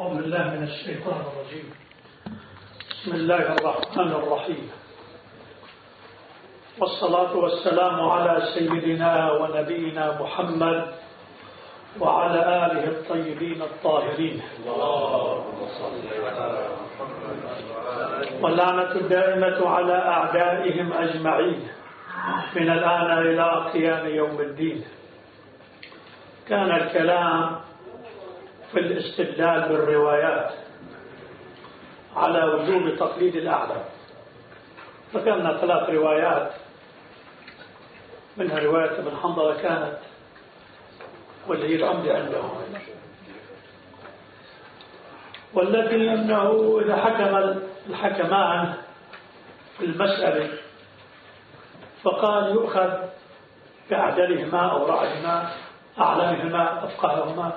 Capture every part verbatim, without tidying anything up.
أعوذ بالله من الشيطان الرجيم. بسم الله الرحمن الرحيم، والصلاة والسلام على سيدنا ونبينا محمد وعلى آله الطيبين الطاهرين، واللعنة الدائمة على أعدائهم أجمعين من الآن إلى قيام يوم الدين. كان الكلام في الاستدلال بالروايات على وجوب تقليد الأعلم. ذكرنا ثلاث روايات، منها رواية ابن حنظلة كانت واللي هي العمدة عندهم، والتي أنه إذا حكم الحكمان في المسألة فقال يؤخذ بأعدلهما أو رأيهما أعلمهما أفقههما،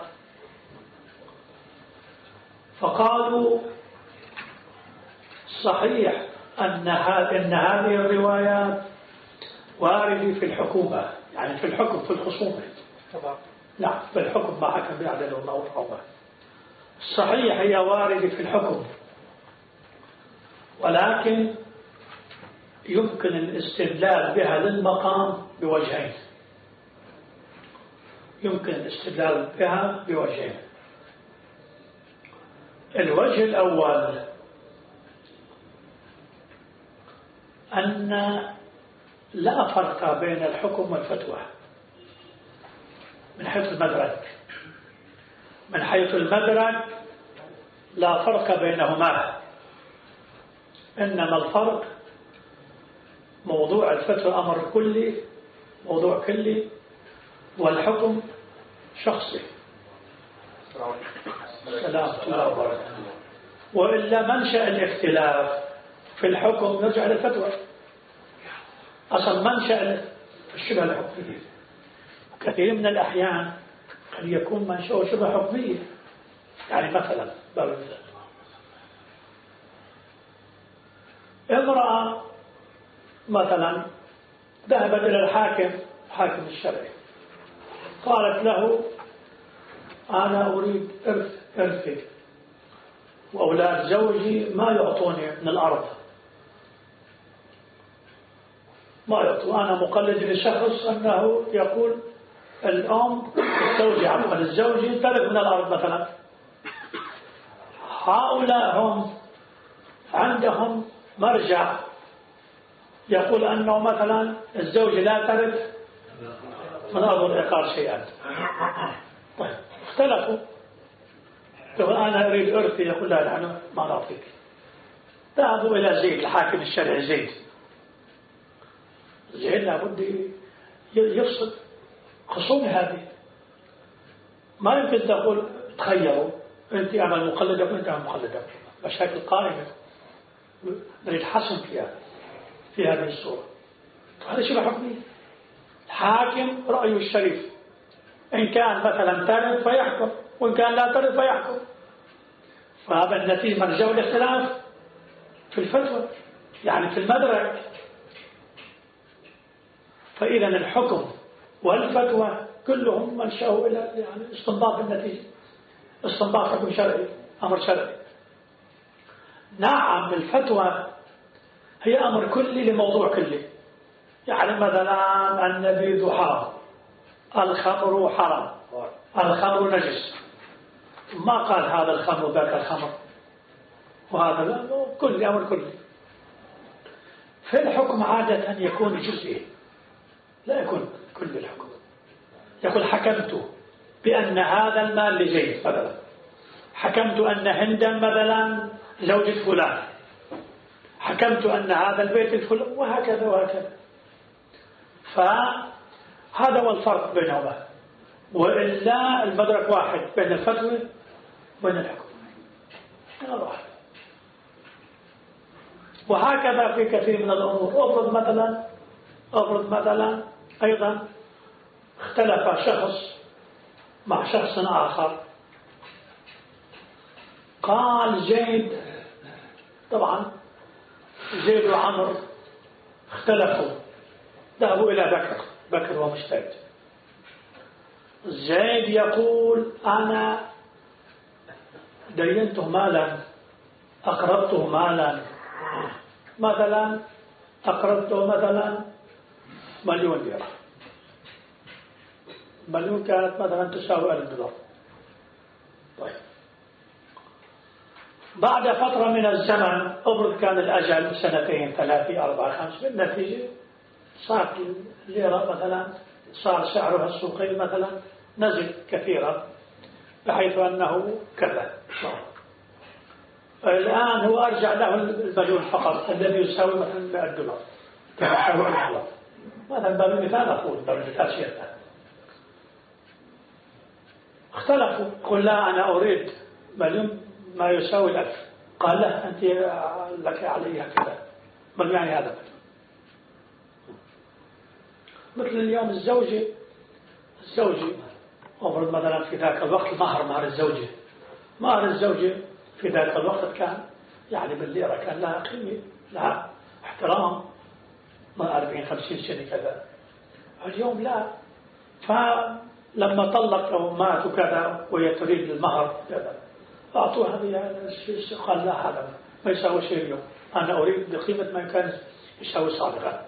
فقالوا صحيح أن أن هذه الروايات واردة في الحكومة، يعني في الحكم في الخصومة. نعم، في الحكم ما حكم بأعدلهما أو أفقههما، صحيح هي واردة في الحكم، ولكن يمكن الاستدلال بها للمقام بوجهين. يمكن الاستدلال بها بوجهين. الوجه الأول أن لا فرق بين الحكم والفتوى من حيث المدرك. من حيث المدرك لا فرق بينهما، إنما الفرق موضوع الفتوى أمر كلي، موضوع كلي، والحكم شخصي. سلام الله وبركاته. وإلا منشأ الاختلاف في الحكم يرجع للفتوى. أصلا منشأ الشبه الحكمية كثير من الأحيان قد يكون منشأه شبه حكمية. يعني مثلا باب المثال، امرأة مثلا ذهبت إلى الحاكم الحاكم الشرعي، قالت له أنا أريد إرث إرثي وأولاد زوجي ما يعطوني من الأرض، ما يعطوا. أنا مقلد لشخص أنه يقول الأم الزوجي عفوا الزوجي ترك من الأرض مثلا. هؤلاء هم عندهم مرجع يقول أنه مثلا الزوج لا ترك من أرض العقار شيئا. طيب اختلفوا، يقول أنا أريد إرثي، يقول لا لا أنا ما نعطيك. ذهبوا إلى زيد الحاكم الشرعي. زيد زيد لابد يفصل خصومي هذه، ما يمكن تقول تخيروا أنت أعمل مقلدة وأنت أعمل مقلدة. مشاكل قائمة نريد حسن فيها في هذه الصورة. هذا شبه حكمي. الحاكم رأيه الشريف، إن كان مثلا ترد فيحكم، وإن كان لا ترد فيحكم. فهذا النتيجة مرجع الاختلاف في الفتوى، يعني في المدرك. فإذا الحكم والفتوى كلهم منشأوا إلى يعني استنباط النتيجة، استنباط حكم شرعي، أمر شرعي. نعم، الفتوى هي أمر كلي لموضوع كلي. يعني مثلا النبيذ حرام، الخمر حرام، الخمر نجس، ما قال هذا الخمر ذاك الخمر، وهذا لا، كل أمر كلي. في الحكم عادة يكون جزئي، لا يكون كل الحكم. يقول حكمت بأن هذا المال لزيد مثلا، حكمت أن هندا مثلا زوجة فلان، حكمت أن هذا البيت الفلان، وهكذا وهكذا. فهذا هو الفرق بينهما، وإلا المدرك واحد بين الفتوى وبين الحكم، هذا واحد. وهكذا في كثير من الأمور. أفرض مثلا أفرض مثلا أيضا اختلف شخص مع شخص آخر، قال زيد، طبعا زيد وعمر اختلفوا، ذهبوا إلى بكر، بكر ومجتهد. زيد يقول أنا دينته مالا أقرضته مالا مثلا أقرضته مثلا مليون ليرة، مليون كانت مثلا تساوي ألف دولار. طيب بعد فترة من الزمن أفرض كان الأجل سنتين ثلاثة أربعة خمسة، بالنتيجة صار الليرة مثلا صار سعرها السوقي مثلا نزل كثيرا بحيث أنه كذا. الآن هو أرجع له المليون فقط الذي يساوي مثلا مئة دولار كما يساوي ألف دولار مثلا. باب المثال أقول باب المثال شيئا اختلفوا، قل لا أنا أريد مليون ما يساوي الألف، قال له أنت لك عليها كذا، بل يعني هذا مثل اليوم الزوجة الزوجة أفرض مثلا في ذاك الوقت مهر مهر الزوجة مهر الزوجة في ذاك الوقت كان يعني بالليرة كان لها قيمة لها احترام ما أربعين خمسين سنة كذا. اليوم لا، فلما طلق أو مات وكذا وهي تريد المهر كذا أعطوها هذه، قال لا هذا ما يساوي شيء اليوم، أنا أريد بقيمة ما كان يساوي سابقا.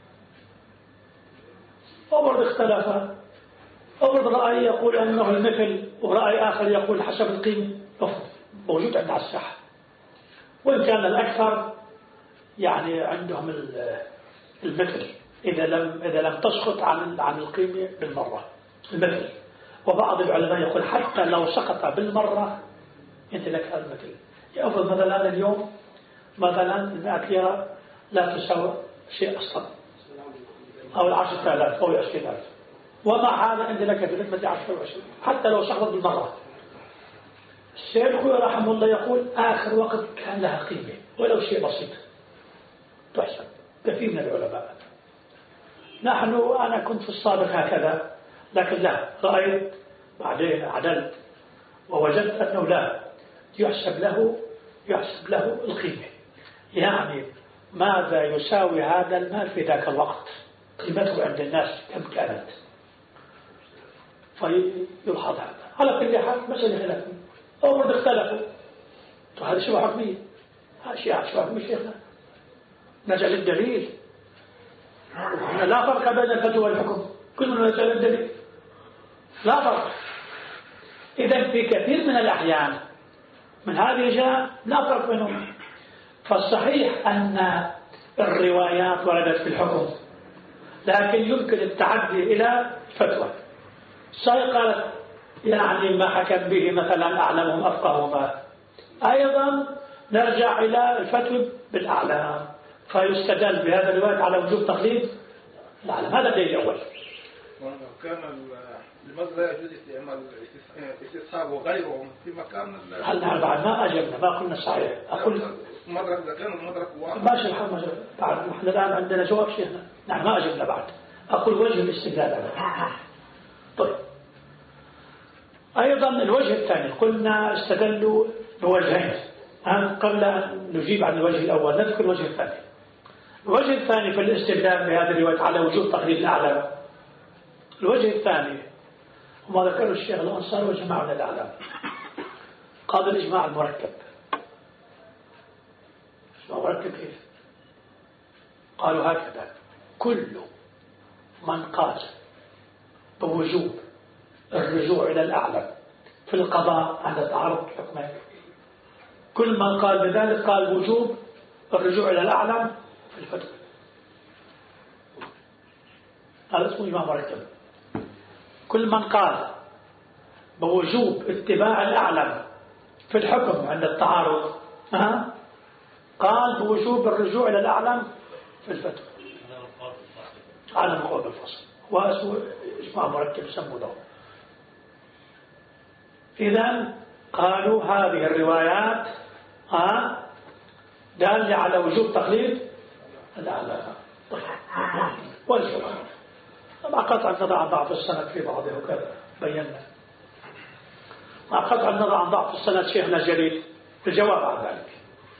أمر اختلف، أفرض رأي يقول أنه المثل ورأي آخر يقول حسب القيمة، موجود عند الساحة، وإن كان الأكثر يعني عندهم المثل إذا لم إذا لم تسقط عن عن القيمة بالمرة المثل. وبعض العلماء يقول حتى لو سقط بالمرة أنت لك هذا المثل. يأخذ مثلا اليوم مثلا المئة ليرة لا تساوي شيء أصلا، أو العشرة آلاف أو العشرين آلاف، ومع هذا عند لك في خدمة عشرة وعشرين حتى لو سقط بالمرة. الشيخ رحمه الله يقول آخر وقت كان لها قيمة ولو شيء بسيط تحسن. كثير من العلماء، نحن أنا كنت في السابق هكذا، لكن لا، رأيت بعدين عدلت ووجدت أنه لا يحسب له يحسب له القيمة، يعني ماذا يساوي هذا المال في ذاك الوقت، قيمته عند الناس كم كانت، فيلحظ هذا. على كل حال مسألة خلافية، أمر اختلفوا، وهذا شبه حكمية، هذا شيء شبه حكمية شيخنا، نجعل الدليل، وهنا لا فرق بين الفتوى والحكم، كلنا نجعل الدليل لا فرق. إذا في كثير من الأحيان من هذه الجهة لا فرق بينهم. فالصحيح أن الروايات وردت في الحكم، لكن يمكن التعدي إلى فتوى. الصحيح قالت يعني ما حكم به مثلا أعلمهم أفقههم، أيضا نرجع إلى الفتوى بالأعلام، فيستدل بهذا الرواية على وجوب تقليد الأعلام. هذا الدليل الأول. كان لماذا لا يجوز استعمال استصحاب وغيرهم في مكان؟ هل نحن بعد ما أجبنا ما قلنا صحيح؟ أقول مدرك إذا كان المدرك واحد ماشي الحال ماشي بعد. نحن الآن عندنا جواب شيخنا، نحن ما أجبنا بعد. أقول وجه الاستدلال هذا. طيب أيضا الوجه الثاني قلنا استدلوا بوجهين، قبل أن نجيب عن الوجه الأول نذكر الوجه الثاني. الوجه الثاني في الاستدلال بهذه الرواية على وجوب تقليد الأعلام، الوجه الثاني وما ذكره الشيخ الأنصاري وجماعة من الأعلام، قال الإجماع المركب. إجماع مركب كيف؟ قالوا هكذا: كل من قال بوجوب الرجوع إلى الأعلم في القضاء عند تعارض الحكمين، كل من قال بذلك قال وجوب الرجوع إلى الأعلم في الفتوى. هذا اسمه إجماع مركب. كل من قال بوجوب اتباع الأعلم في الحكم عند التعارض أه؟ قال بوجوب الرجوع إلى الأعلم في الفتوى على القول بالفصل، واسمه إجماع مركب يسمونه ده. إذن قالوا هذه الروايات أه؟ دالة على وجوب تقليد الأعلام. والجواب مع قطع النظر عن ضعف السند في بعضه وكذا بينا، مع قطع النظر عن ضعف السند شيخنا جليل الجواب عن ذلك.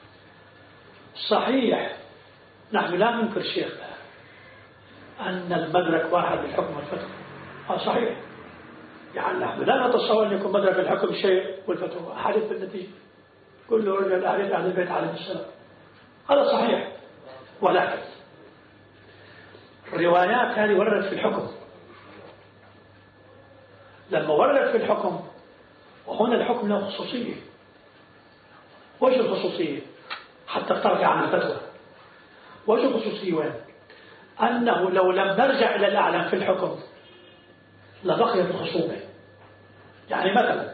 صحيح نحن لا ننكر شيخنا أن المدرك واحد بالحكم والفتوى، هذا صحيح، يعني نحن لا نتصور أن يكون مذهب الحكم شيء والفتوى أحاديث بالنتيجة. كل رجل أحاديث أهل البيت عليه السلام، هذا صحيح. ولكن الروايات هذه وردت في الحكم. لما وردت في الحكم، وهنا الحكم له خصوصية. وجه الخصوصية حتى اخترق عن الفتوى. وجه الخصوصية وين؟ أنه لو لم نرجع إلى الأعلم في الحكم لبقيت الخصومة. يعني مثلا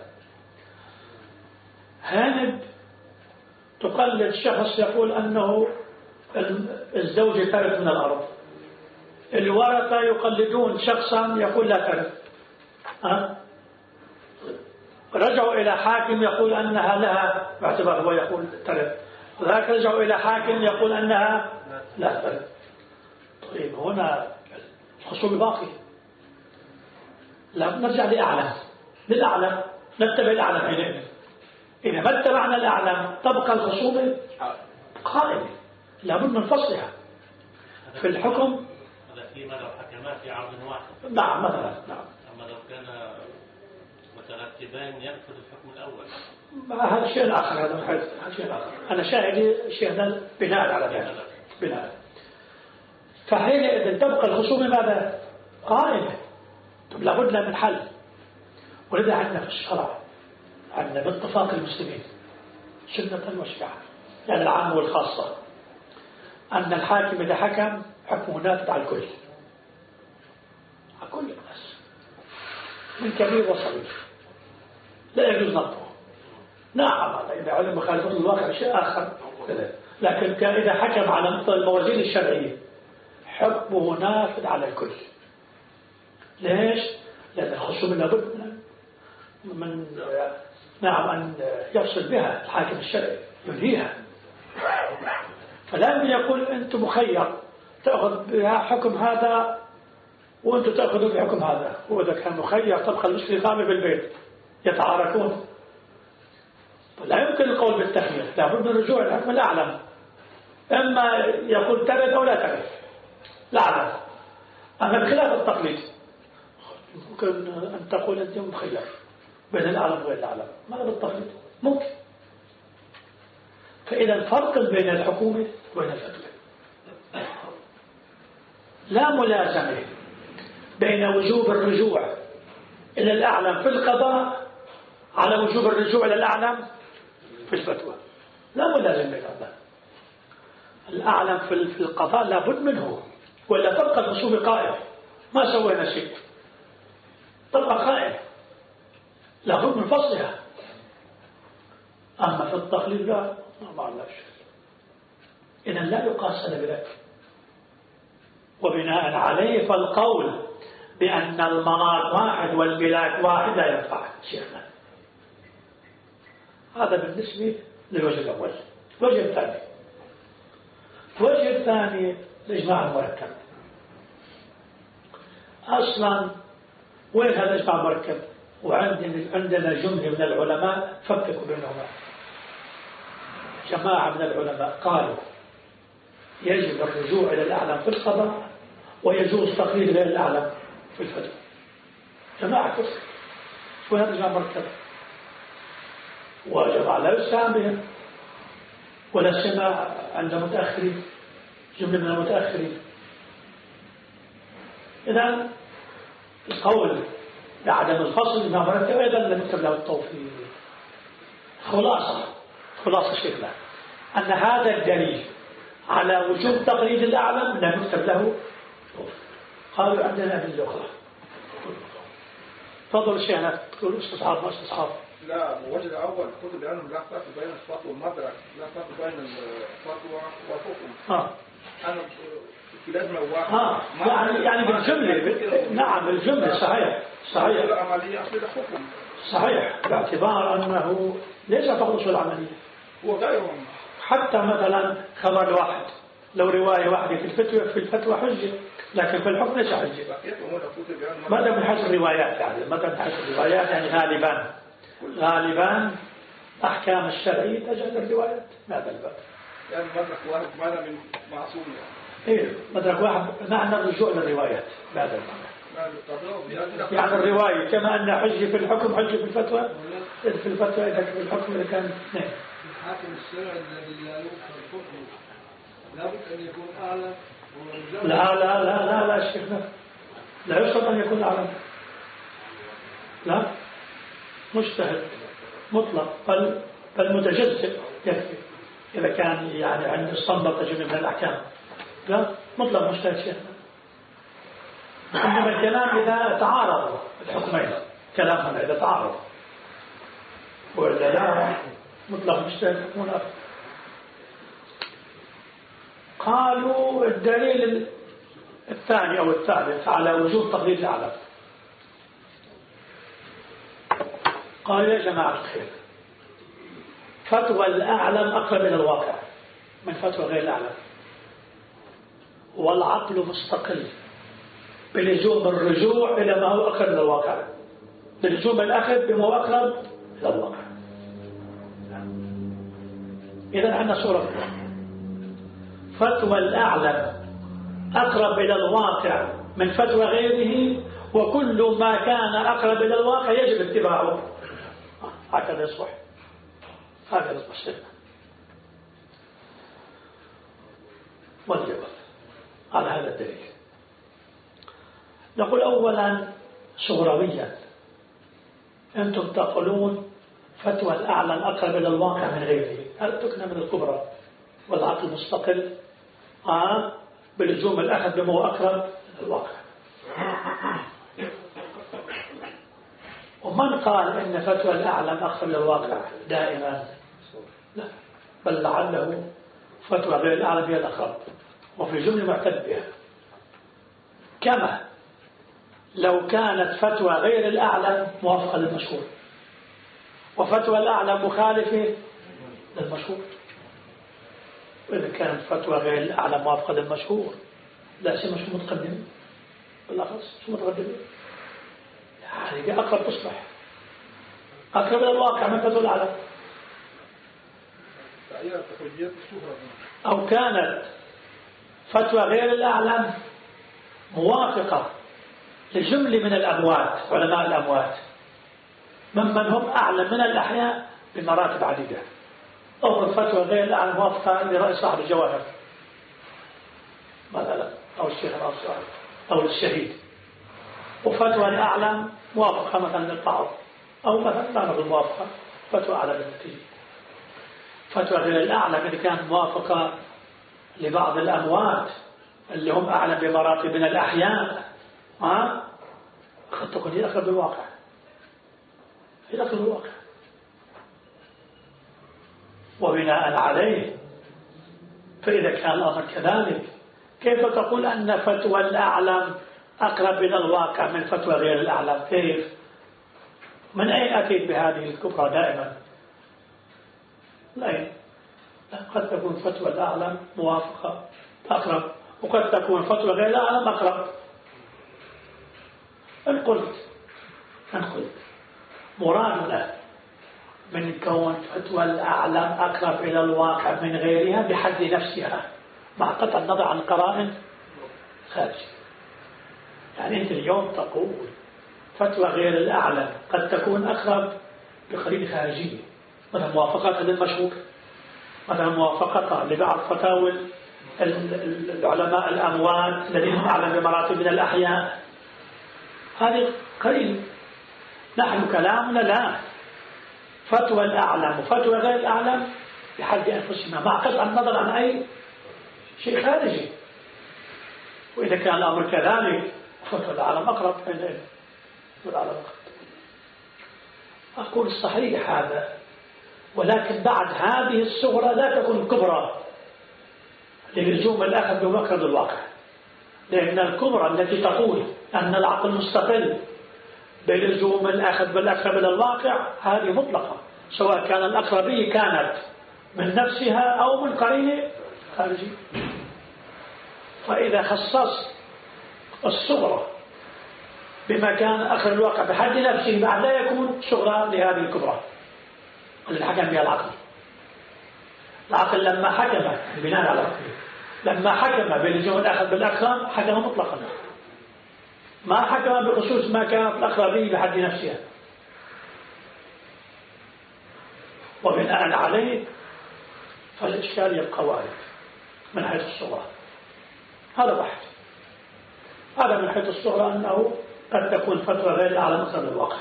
هانب تقلد شخص يقول أنه الزوجة ترث من الأرض، الورثة يقلدون شخصا يقول لا ترث، أه؟ رجعوا إلى حاكم يقول أنها لها باعتبار هو يقول ترث، وذاك رجعوا إلى حاكم يقول أنها لا ترث. طيب هنا الخصوم باقي، لا نرجع لأعلم للأعلم نتبع الأعلم حينئذ. إذا ما اتبعنا الأعلم تبقى الخصومة قائمة، لابد من فصلها في الحكم. هذا في مدى حكمات في عرض واحد. نعم مثلا. نعم. أما لو كان مترتبان ينفذ الحكم الأول. هذا شيء آخر. هذا شيء آخر. أنا شاهدي شيء بناء على ذلك بناء. فحينئذ تبقى الخصومة ماذا؟ قائمة. طب لابد لها من حل. ولذا عندنا في الشرع عندنا باتفاق المسلمين سنة وشرعا، يعني العام والخاصة، أن الحاكم إذا حكم حكمه نافذ على الكل، على كل الناس من كبير وصغير، لا يجوز نطقه. نعم إذا علم مخالفة الواقع شيء آخر، لكن إذا حكم على الموازين الشرعية حكمه نافذ على الكل. ليش؟ لأن الخصوم لابد من, من نعم أن يفصل بها الحاكم الشرعي ينهيها. فلم يقول أنت مخير تأخذ بها حكم هذا وأنت تأخذ بحكم هذا، وإذا كان مخير تبقى المشكلة قامة بالبيت يتعاركون. فلا يمكن القول بالتخيير، لابد من رجوع الحكم الأعلم، إما يقول ترث أو لا ترث الأعلم. أما بخلاف التقليد ممكن أن تقول أنت مخير بين الأعلم وغير الأعلم، ما بالتقليد ممكن. فإذا الفرق بين الحكومة وبين الفتوى لا ملازمة بين وجوب الرجوع إلى الأعلم في القضاء على وجوب الرجوع إلى الأعلم في الفتوى، لا ملازمة بين هذا. الأعلم في القضاء لابد منه، ولا تبقى الخصومة قائمة، ما سوينا شيء، تبقى قائمة، لابد من فصلها. أما في التقليد لا، ما عندنا شيء. إذا لا يقاس بذلك. وبناء عليه فالقول بأن المناط واحد والبلاد واحد لا ينفع شيخنا. هذا بالنسبة للوجه الأول. الوجه الثاني الوجه الثاني الإجماع المركب. أصلا وين هذا الإجماع المركب؟ وعندنا عندنا جملة من العلماء فككوا بينهما. جماعة من العلماء قالوا يجب الرجوع إلى الأعلم في القضاء ويجوز تقليد غير الأعلم في الفتوى. جماعة كفر. شو هذا الإجماع المركب؟ وجماعة لا يستعان بهم ولا سمع عند متأخرين، جملة من المتأخرين. إذن القول بعدم الفصل ما مرتب أيضا لم يكتب له التوفيق. خلاصة خلاصة شيخنا أن هذا الدليل على وجوب تقليد الأعلم لم يكتب له توفيق. قالوا عندنا أدلة أخرى. تفضل شيخنا تقول استصحاب ما استصحاب. لا الوجه الأول قلت بأنه لا فرق بين الفتوى والمدرك، لا فرق بين الفتوى والحكم. آه. أنا لازم واحد. آه. يعني يعني بالجملة نعم بالجملة صحيح صحيح. العملية أصل حكم. صحيح باعتبار أنه ليس فقط أصول العملية. وغيرهم. حتى مثلا خبر واحد لو رواية واحدة في الفتوى في الفتوى حجة، لكن في الحكم ليس حجة. ماذا من حيث الروايات يعني ماذا من حيث الروايات يعني غالبا غالبا أحكام الشرعية تجعل الروايات ماذا الباب. يعني مدرك واحد ماذا من معصوم يعني. إيه مدرك واحد معنى الرجوع للروايات ماذا المعنى. يعني الرواية كما أن حج في الحكم حج في الفتوى، في الفتوى إذا في الحكم إذا كان اثنين. الحاكم الشرعي الذي لا يوصل حكمه لابد أن يكون أعلم. لا لا لا لا لا شيخنا، لا يشرط أن يكون أعلم، لا مجتهد مطلق، بل بل متجزئ يكفي إذا كان يعني عند الصنبطة جميع من الأحكام، لا مطلق مجتهد شيخنا. إنما الكلام إذا تعارض الحكمين، كلامنا إذا تعارض، وإذا لا مطلق مجتهد يكون أفضل. قالوا الدليل الثاني أو الثالث على وجوب تقليد الأعلم، قال يا جماعة الخير فتوى الأعلم أقرب إلى الواقع من فتوى غير الأعلم، والعقل مستقل بلزوم الرجوع إلى ما هو أقرب إلى الواقع، بلزوم الأخذ بما هو أقرب إلى الواقع. إذا عندنا صورة فتوى الأعلم أقرب إلى الواقع من فتوى غيره، وكل ما كان أقرب إلى الواقع يجب اتباعه. هكذا يصبح، هكذا يصبح سنة. والجواب على هذا الدليل نقول أولا صغرويا، أنتم تقولون فتوى الأعلم أقرب إلى الواقع من غيره، هل تكنى من الكبرى والعقل مستقل آه بلزوم الأخذ بما هو أقرب إلى الواقع. ومن قال إن فتوى الأعلم أقرب إلى الواقع دائما؟ لا، بل لعله فتوى غير الأعلم هي الأقرب، وفي جملة معتد بها. كما لو كانت فتوى غير الأعلم موافقة للمشهور، وفتوى الأعلم مخالفة للمشهور، وإذا كانت فتوى غير الأعلم موافقة للمشهور لا شيء مش متقدم، بالأخص مش متقدم، يعني أقرب تصبح أقرب إلى الواقع من فتوى الأعلم. أو كانت فتوى غير الأعلم موافقة لجملة من الأموات، علماء الأموات ممن هم أعلم من الأحياء بمراتب عديدة، أو فتوى غير الأعلم موافقة لرأي صاحب الجواهر مثلا، أو الشيخ الأنصاري أو الشهيد، وفتوى الأعلم موافقة مثلا للبعض، أو مثلا لا نقول موافقة فتوى أعلم للنتيجة. فتوى غير الأعلم إذا كانت موافقة لبعض الأموات اللي هم أعلم بمراتب من الأحياء، ها قد تكون هي أقرب الواقع، هي أقرب الواقع. وبناء عليه فإذا كان الأمر كذلك كيف تقول أن فتوى الأعلم أقرب إلى الواقع من فتوى غير الأعلم؟ كيف؟ من أين أتيت بهذه الكبرى دائما؟ لا، قد تكون فتوى الأعلم موافقة أقرب، وقد تكون فتوى غير الأعلم أقرب. إن قلت إن قلت مرادنا من كون فتوى الأعلم أقرب إلى الواقع من غيرها بحد نفسها مع قطع النظر عن قرائن خارجية. يعني أنت اليوم تقول فتوى غير الأعلم قد تكون أقرب بقرينة خارجية، مثلا موافقتها للمشهور، مثلا موافقتها لبعض فتاوى العلماء الأموات الذين هم أعلم بمراتب من الأحياء، هذه قرينة. نحن كلامنا لا، فتوى الأعلم وفتوى غير الأعلم بحد أنفسهما مع قطع النظر عن أي شيء خارجي. وإذا كان الأمر كذلك فتوى الأعلم أقرب من الأعلم أقرب. أقول صحيح هذا، ولكن بعد هذه الصغرى لا تكون كبرى للزوم الأخذ بمقرب الواقع، لأن الكبرى التي تقول أن العقل مستقل بلزوم الأخذ بالأقرب إلى الواقع هذه مطلقة، سواء كان الأقربية كانت من نفسها أو من قرينة خارجية. فإذا خصص الصغرى بما كان أقرب الواقع بحد نفسه بعد لا يكون صغرى لهذه الكبرى اللي حكم بها العقل. العقل لما حكم بناء على العقل لما حكم بلزوم الأخذ بالأقرب حكم مطلقا، ما حكم بخصوص ما كانت الأقربية بحد نفسها، وبناء عليه فالإشكال يبقى وارد من حيث الصغرى. هذا بحث. هذا من حيث الصغرى أنه قد تكون فترة غير على مقتضى الواقع.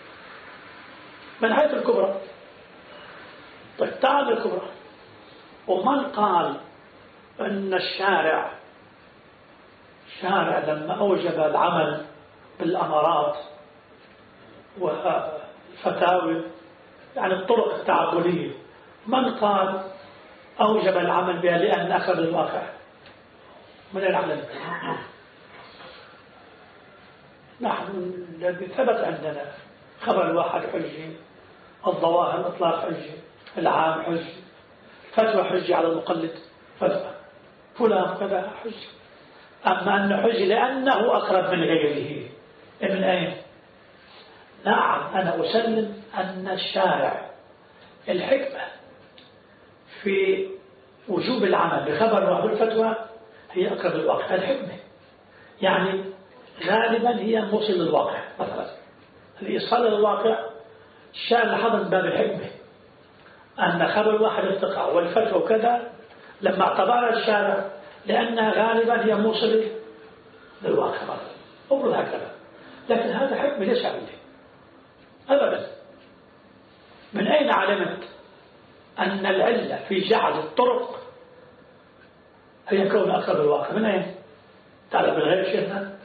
من حيث الكبرى، طيب تعال الكبرى، ومن قال أن الشارع الشارع لما أوجب العمل بالأمارات والفتاوي يعني الطرق التعبدية، من قال أوجب العمل بها لأن أخذ الواقع؟ من العلم نحن الذي ثبت عندنا خبر الواحد حجي، الظواهر الإطلاق حجي، العام حجي، فتوى حجي على المقلد فتوى، فلان كذا حجي. أما أنه حجي لأنه أقرب من غيره، من أين؟ نعم أنا أسلم أن الشارع الحكمة في وجوب العمل بخبر واحد الفتوى هي أقرب الواقع. الحكمة يعني غالبا هي موصل للواقع. مثلا الإيصال للواقع الشارع حضن باب الحكمة أن خبر واحد ارتقى والفتوى وكذا لما اعتبرها الشارع لأنها غالبا هي موصلة للواقع. أفرض هكذا، لكن هذا حكمة ليس عندي أبدا. من أين علمت أن العلة في جعل الطرق هي كون أقرب الواقع؟ من أين؟ تعلم من غير شيخنا؟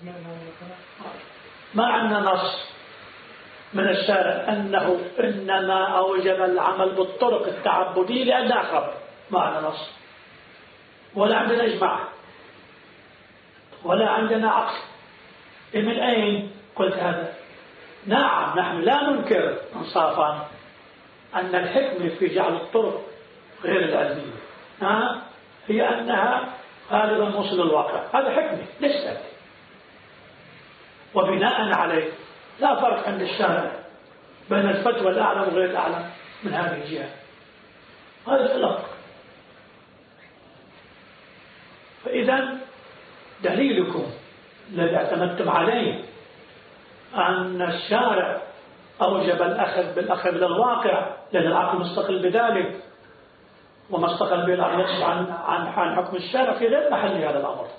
ما عندنا نص من الشارع أنه إنما أوجب العمل بالطرق التعبدية لأن أقرب. ما عندنا نص، ولا عندنا إجماع، ولا عندنا عقل. من أين قلت هذا؟ نعم نحن لا ننكر انصافا أن الحكمة في جعل الطرق غير العلمية ها هي أنها غالبا موصل الواقع. هذا حكمة ليست، وبناء عليه لا فرق عند الشارع بين الفتوى الأعلم وغير الأعلم من هذه الجهة. هذا الفرق. فإذا دليلكم الذي اعتمدتم عليه أن الشارع أوجب الأخذ بالأخذ للواقع لأن العقل مستقل بذلك وما استقل به العقل عن عن عن حكم الشارع في غير محل هذا الأمر.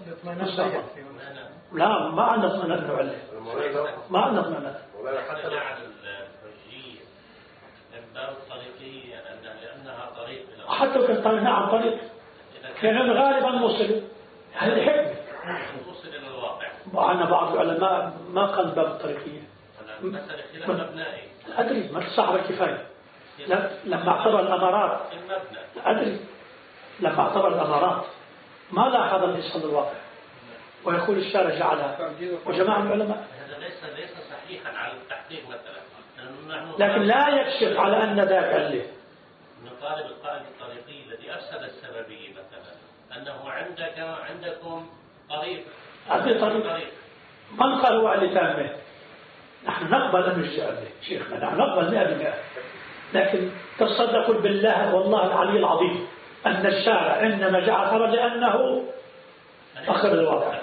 لا ما عندنا اطمئنان عليه، ما عندنا اطمئنان. حتى مع الحجية الباب الطريقية لأنها طريق، حتى كان طريق نعم طريق كان غالبا موصل. هذه حكمة موصل إلى الواقع. وعندنا بعض العلماء ما قال باب الطريقية. مسألة خلاف مبنائي. أدري ما تصاحب الكفاية. لما اعتبر الأمارات أدري لما اعتبر الأمارات ما لاحظ الإصحاب الواقع ويقول الشارع جعلها وجماعة العلماء. هذا ليس ليس صحيحا على التحقيق مثلا، لكن لا يكشف على أن ذاك علة. نطالب القائد الطريقي الذي أفسد السببية مثلا أنه عندك عندكم طريق هذه طريق من قال هو علة تامة؟ نحن نقبل أن نجزئ به شيخنا، نحن نقبل مئة بالمئة، لكن تصدقوا بالله والله العلي العظيم أن الشارع إنما جعل خرج أنه أخذ الواقع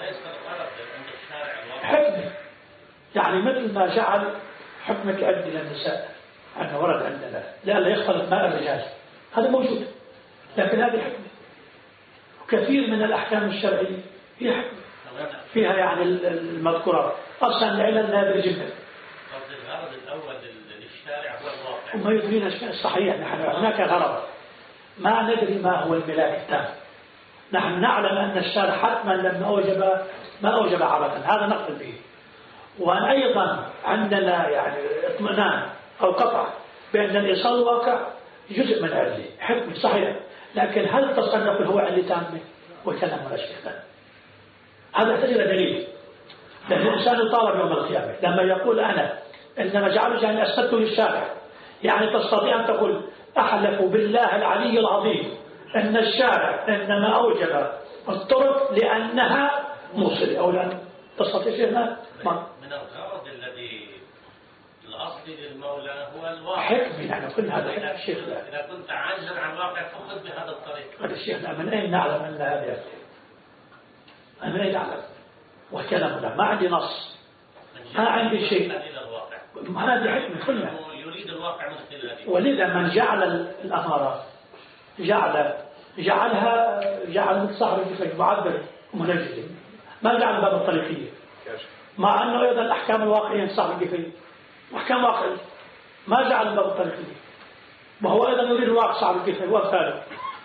حكمة، يعني مثل ما جعل حكمة العد للنساء أنه ورد عندنا لألا يختلط ماء الرجال، هذا موجود، لكن هذه حكمة. وكثير من الأحكام الشرعية هي حكمة فيها يعني المذكورات أصلا العلل نادر جدا. الغرض الأول للشارع هو الواقع وما يدرينا صحيح. نحن هناك غرض ما ندري ما هو الملاك التام. نحن نعلم أن الشارع حتما لما أوجب ما أوجب عبثا، هذا نقبل به. وأيضا عندنا يعني اطمئنان أو قطع بأن الإيصال الواقع جزء من علة حكمة صحيح، لكن هل تصنف هو علة تامة؟ وكلام ولا شيء ثاني. هذا يحتاج إلى دليل، لأن الإنسان يطالب يوم القيامة لما يقول أنا إنما جعله يعني أسندت للشارع، يعني تستطيع أن تقول أحلف بالله العلي العظيم أن الشارع إنما أوجب الطرق لأنها موصلة أو لأن تستطيع شيئا ما من الغرض الذي الأصلي للمولى هو الواقع حكم. يعني كل هذا حكم الشيخ. إذا كنت عاجزا عن الواقع فخذ بهذا الطريق. هذا الشيخ من أين نعلم أن هذا يكفي؟ من أين نعلم؟ والكلام لا، ما عندي نص، ما عندي شيء، هذه حكمة كلها. يريد الواقع من خلاله. ولذا من جعل الأمارات جعل جعلها جعل صاحب الكفاية معبر ومنجد، ما جعل باب الطريقية، مع أنه أيضا الأحكام الواقعية صاحب الكفاية أحكام واقعية، ما جعل باب الطريقية، وهو أيضا يريد الواقع صاحب الكفاية وأمثاله.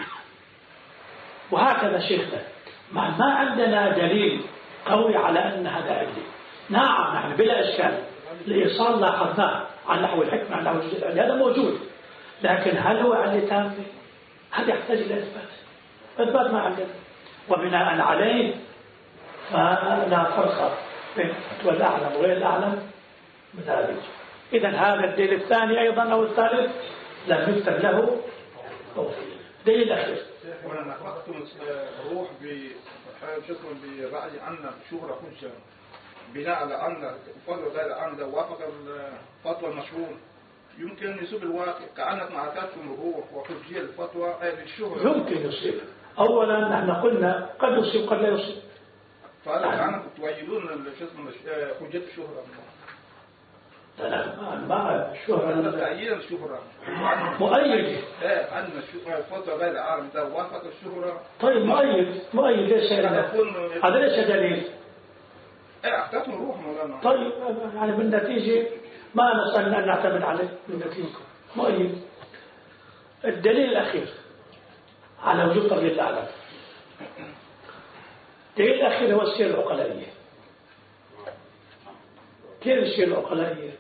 وهكذا شيخنا، ما ما عندنا دليل قوي على أن هذا عدل. نعم نحن بلا إشكال الإيصال لاحظناه عن نحو الحكمة عن نحو الجزء، هذا موجود، لكن هل هو علة تامة؟ هذا يحتاج إلى إثبات، إثبات ما عندنا، وبناء عليه فلا فرق بين فتوى الأعلم وغير الأعلم بذلك. إذن هذا الدليل الثاني أيضا أو الثالث لم يكتب له توفيق. دليل أخير وانا نقرأت روح برأي أن الشهرة كنش بناء على أن الفتوى غير أن وافق الفتوى المشهور يمكن يصيب الواقع كأنك ما أتتكم الروح وحجية الفتوى للشهرة. يمكن يصيب. أولا نحن قلنا قد يصيب قد لا يصيب. فهذا كأنكم تؤيدون حجية الشهرة. لا لا ما الشهرة تأييد الشهرة مؤيد. إيه أن الفتوى غير عام إذا وافق الشهرة. طيب مؤيد مؤيد ليش هذا ليس دليل؟ إيه أعطتهم الروح مولانا. طيب يعني بالنتيجة ما نسأل أن نعتمد عليه بالنتيجة مؤيد. الدليل الأخير على وجود تغيير الأعلام، الدليل الأخير هو السيرة العقلائية. كيف السيرة العقلائية؟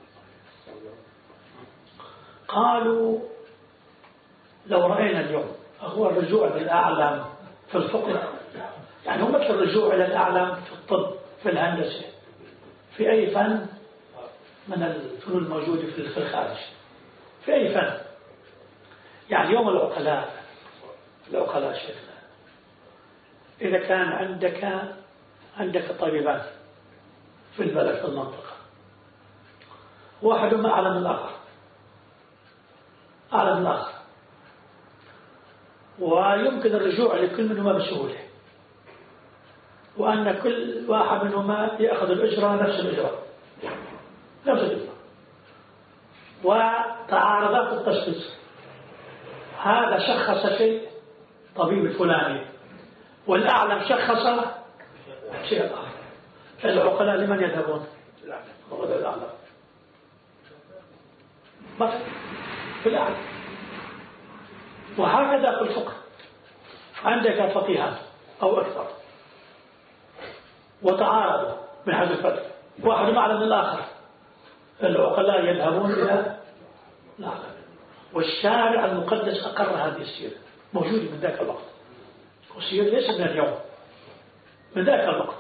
قالوا لو رأينا اليوم هو الرجوع للأعلام في الفقه، يعني هو مثل الرجوع إلى الأعلام في الطب في الهندسة في أي فن من الفنون الموجودة في الخارج، في أي فن. يعني يوم العقلاء العقلاء شيخنا، إذا كان عندك عندك طبيبان في البلد في المنطقة، واحدهم أعلى من الآخر أعلى من الآخر ويمكن الرجوع لكل منهما بسهولة، وأن كل واحد منهما يأخذ الأجرة نفس الأجرة نفس الأجرة وتعارضات التشخيص. هذا شخص شيء طبيب الفلاني والأعلم شخص شيء آخر. العقلاء لمن يذهبون؟ الأعلم مثلا في الأعلم. وهكذا في الفقه عندك فقيهان أو أكثر وتعارضوا من حيث الفتوى، واحد أعلم من الآخر، العقلاء يذهبون إلى الأعلم. والشارع المقدس أقر هذه السيرة موجودة من ذاك الوقت، والسيرة ليس من اليوم، من ذاك الوقت.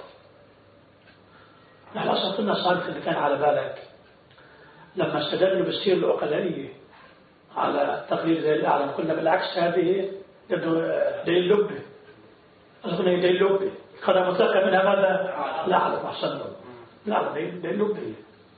نحن أصلا قلنا صادق اللي كان على بالك لما استدلوا بالسيرة العقلائية على تقليد زي الأعلم، قلنا بالعكس هذه دليل لبي، أظن هي دليل لبي قد متلقى منها ماذا؟ لا أعلم أحسن لا أعلم دليل لبي.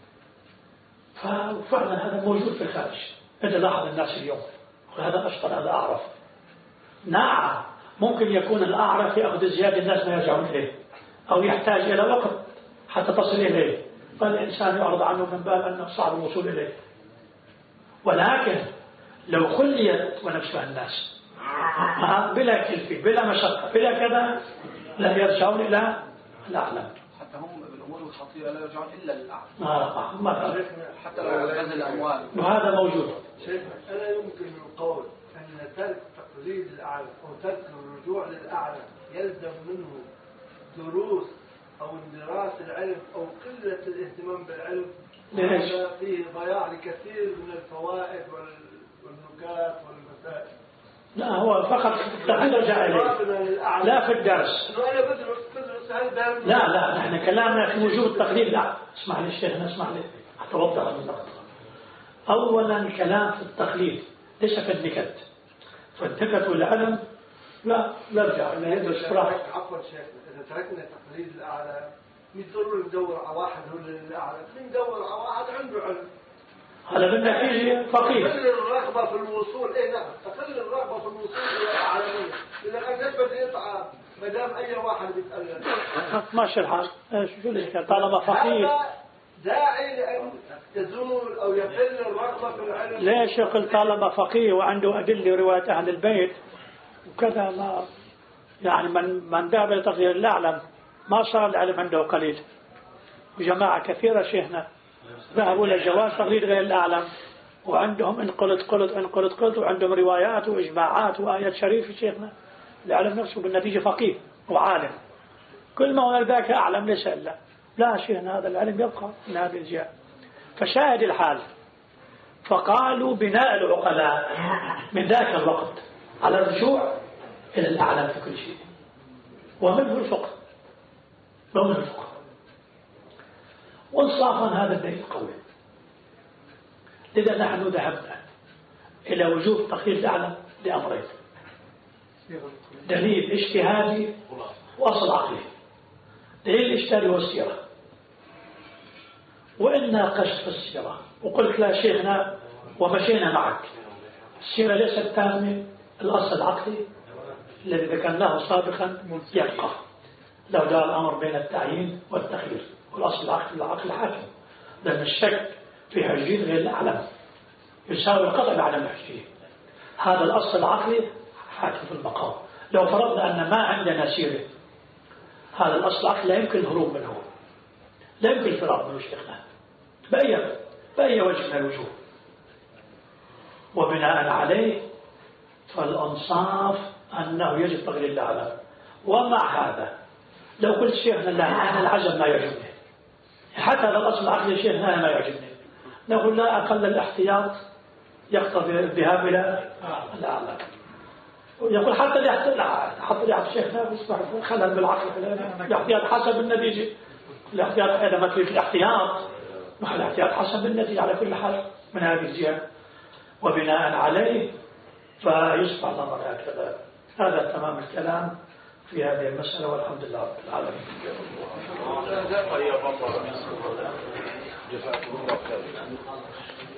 ففعلا هذا موجود في الخارج. أنت لاحظ الناس اليوم وهذا أشطر هذا أعرف. نعم ممكن يكون الأعرف يأخذ زيادة الناس ما يرجعون إليه أو يحتاج إلى وقت حتى تصل إليه، فالإنسان يعرض عنه من باب أنه صعب الوصول إليه. ولكن لو خليت ونفسها الناس بلا كلفة بلا مشقة بلا كذا لا يرجعون إلى الأعلم. حتى هم بالأمور الخطيرة لا يرجعون إلا للأعلم. آه ما حتى لو غزل الأموال. وهذا موجود. شيخ ألا يمكن القول أن ترك تقليد الأعلم أو ترك الرجوع للأعلم يلزم منه دروس أو اندراس العلم أو قلة الاهتمام بالعلم؟ ليش؟ هذا فيه ضياع لكثير من الفوائد والنكات والمسائل. لا هو فقط ترجع إليه لا في الدرس. أنا بدرس بدرس هذا. لا لا نحن كلامنا في وجوب التقليد. لا اسمح لي الشيخ اسمح لي حتى أوضح النقطة. أولا كلام في التقليد ليس في النكت، فالنكت والعلم لا نرجع إلى يدرس فراغ. عفوا شيخ إذا تركنا تقليد الأعلى مش ضروري ندور على واحد هو الأعلى، ندور على واحد عنده علم. هذا بالنتيجة فقير. تقل الرغبة في الوصول إيه نعم تقل الرغبة في الوصول إلى الأعلمية. إذا كان نسبة يطعى ما دام اي واحد بيتألم ماشي الحال. شو الاشكال؟ طالما فقيه هذا داعي لان تزول او يقل الرغبه في العلم. ليش يقول طالما فقيه وعنده أدلة وروايات أهل البيت وكذا؟ ما يعني من من ذهب إلى تقدير الأعلم ما صار العلم عنده قليل. وجماعة كثيرة شيخنا ذهبوا إلى جواز تقليد غير الأعلم وعندهم إن قلت قلت إن قلت قلت وعندهم روايات وإجماعات وآيات شريفة. شيخنا العلم نفسه بالنتيجة فقيه وعالم، كل ما هو ذاك أعلم ليس إلا لا. شيخنا هذا العلم يبقى من هذه الجهة. فشاهد الحال. فقالوا بناء العقلاء من ذاك الوقت على الرجوع إلى الأعلم في كل شيء، ومنه الفقه ومنه الفقه. وانصافا هذا الدليل قوي. لذا نحن ذهبنا إلى وجوب تقييد الأعلم لأمرين: دليل اجتهادي وأصل عقلي. دليل الاجتهادي والسيرة. وإن ناقشت في السيرة وقلت لا شيخنا ومشينا معك، السيرة ليست تامة، الأصل العقلي الذي ذكرناه سابقا يبقى لو جاء الأمر بين التعيين والتخيير، والأصل العقلي العقل حاكم، لأن الشك في حجية غير الأعلم يساوي القطع بعدم حجية. هذا الأصل العقلي حاكم في المقام. لو فرضنا أن ما عندنا سيرة، هذا الأصل العقلي لا يمكن الهروب منه، لا يمكن الفرار منه شيخنا بأي بأي وجه من الوجوه. وبناء عليه فالأنصاف أنه يجب تقليد الأعلم. ومع هذا لو قلت شيخنا لا أنا العجب ما يعجبني، حتى هذا الأصل العقلي شيخنا ما يعجبني، نقول لا، أقل الاحتياط يقتضي الذهاب إلى الأعلى. يقول حتى الاحتياط حتى الاحتياط شيخنا يصبح خلل بالعقل، الاحتياط حسب النتيجة. الاحتياط إذا ما في الاحتياط مع الاحتياط حسب النتيجة على كل حال من هذه الجهة. وبناء عليه فيصبح الأمر هكذا. هذا تمام الكلام في هذه المسألة، والحمد لله رب العالمين. جزاكم الله خيرا.